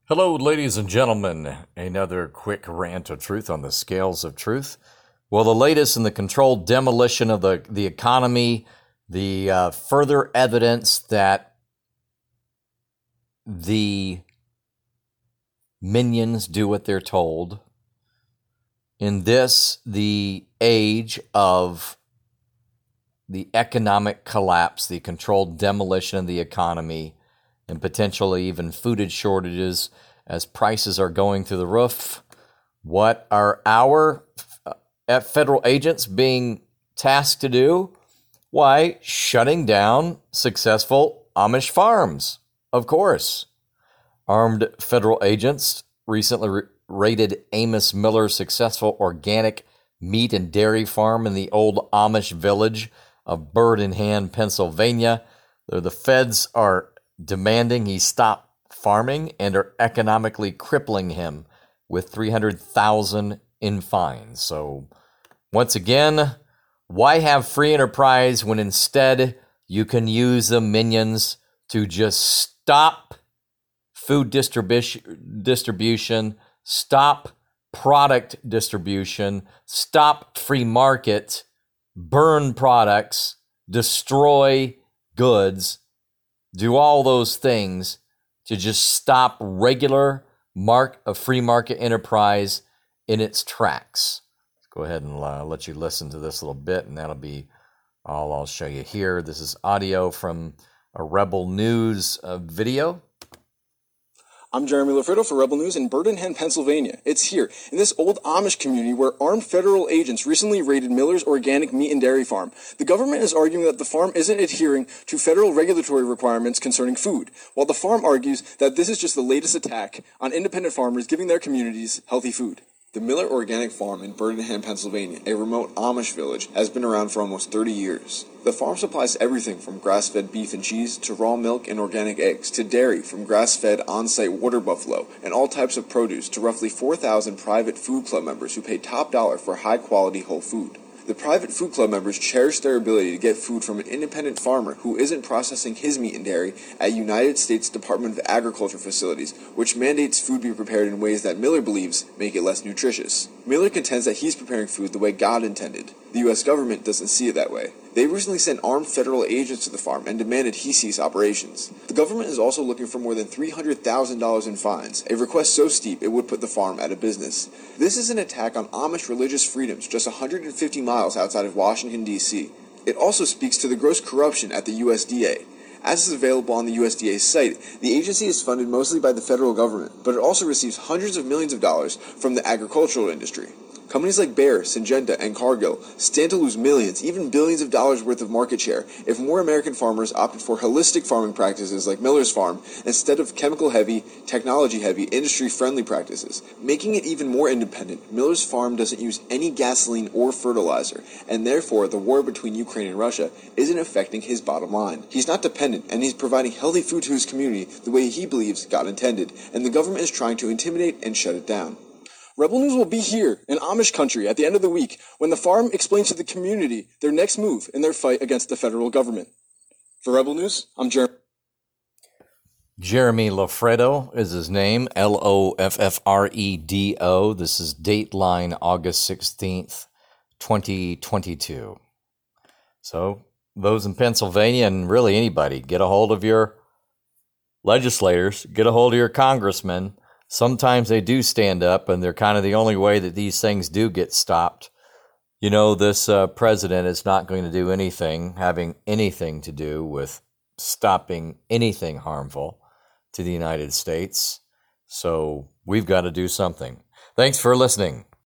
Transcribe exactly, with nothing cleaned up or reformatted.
Hello, ladies and gentlemen. Another quick rant of truth on the scales of truth. Well, the latest in the controlled demolition of the, the economy, the uh, further evidence that the minions do what they're told. In this, the age of the economic collapse, the controlled demolition of the economy, and potentially even food shortages as prices are going through the roof. What are our uh, federal agents being tasked to do? Why, shutting down successful Amish farms, of course. Armed federal agents recently re- raided Amos Miller's successful organic meat and dairy farm in the old Amish village of Bird in Hand, Pennsylvania. The feds are demanding he stop farming and are economically crippling him with three hundred thousand dollars in fines. So once again, why have free enterprise when instead you can use the minions to just stop food distribution, distribution, stop product distribution, stop free market, burn products, destroy goods, do all those things to just stop regular mark a free market enterprise in its tracks. Let's go ahead and uh, let you listen to this little bit, and that'll be all I'll show you here. This is audio from a Rebel News uh, video. I'm Jeremy Lafredo for Rebel News in Bird in Hand, Pennsylvania. It's here, in this old Amish community where armed federal agents recently raided Miller's organic meat and dairy farm. The government is arguing that the farm isn't adhering to federal regulatory requirements concerning food, while the farm argues that this is just the latest attack on independent farmers giving their communities healthy food. The Miller Organic Farm in Bird in Hand, Pennsylvania, a remote Amish village, has been around for almost thirty years. The farm supplies everything from grass-fed beef and cheese to raw milk and organic eggs to dairy from grass-fed on-site water buffalo and all types of produce to roughly four thousand private food club members who pay top dollar for high-quality whole food. The private food club members cherish their ability to get food from an independent farmer who isn't processing his meat and dairy at United States Department of Agriculture facilities, which mandates food be prepared in ways that Miller believes make it less nutritious. Miller contends that he's preparing food the way God intended. The U S government doesn't see it that way. They recently sent armed federal agents to the farm and demanded he cease operations. The government is also looking for more than three hundred thousand dollars in fines, a request so steep it would put the farm out of business. This is an attack on Amish religious freedoms just one hundred fifty miles outside of Washington, D C It also speaks to the gross corruption at the U S D A. As is available on the U S D A's site, the agency is funded mostly by the federal government, but it also receives hundreds of millions of dollars from the agricultural industry. Companies like Bayer, Syngenta, and Cargill stand to lose millions, even billions of dollars worth of market share if more American farmers opted for holistic farming practices like Miller's Farm instead of chemical-heavy, technology-heavy, industry-friendly practices. Making it even more independent, Miller's Farm doesn't use any gasoline or fertilizer, and therefore the war between Ukraine and Russia isn't affecting his bottom line. He's not dependent, and he's providing healthy food to his community the way he believes God intended, and the government is trying to intimidate and shut it down. Rebel News will be here in Amish country at the end of the week when the farm explains to the community their next move in their fight against the federal government. For Rebel News, I'm Jeremy. Jeremy Lafredo is his name, L O F F R E D O. This is Dateline August sixteenth, twenty twenty-two. So those in Pennsylvania and really anybody, get a hold of your legislators, get a hold of your congressmen. Sometimes they do stand up, and they're kind of the only way that these things do get stopped. You know, this uh, president is not going to do anything, having anything to do with stopping anything harmful to the United States. So we've got to do something. Thanks for listening.